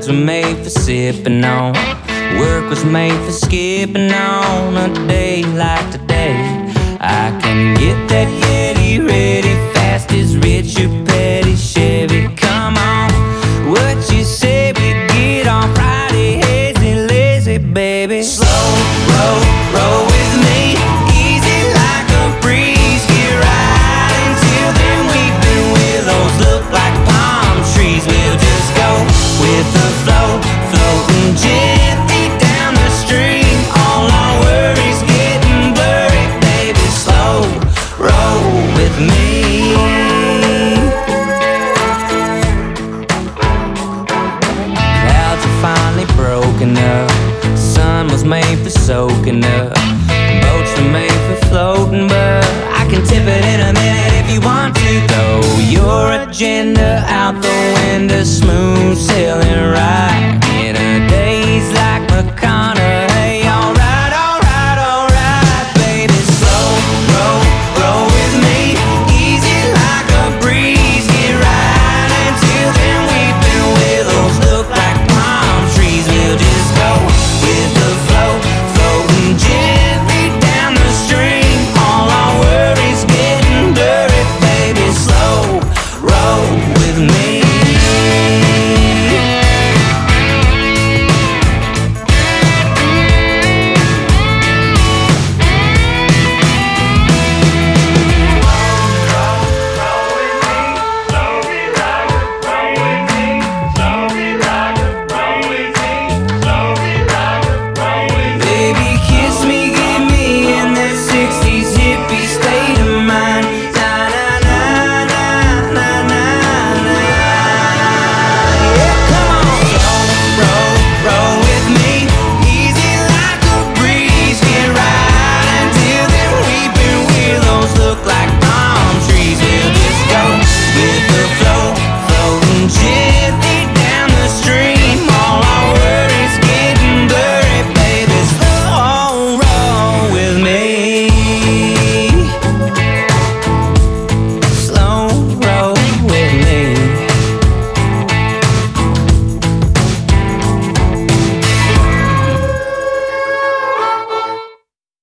were made for sipping on. Work was made for skipping on a day like today. I can get that Yeti ready fast as Richard Petty Chevy. Come on, what you say we get on Friday, hazy, lazy, baby. Slow, roll with me, easy like a breeze. Get right until them weeping willows look like palm trees. We'll just go with the flow, floating gently down the stream. All our worries getting blurry, baby. Slow, roll with me. Clouds are finally broken up, sun was made for soaking up, boats were made for floating, but I can tip it in a minute if you want to. Throw your agenda out the window, smooth sailing right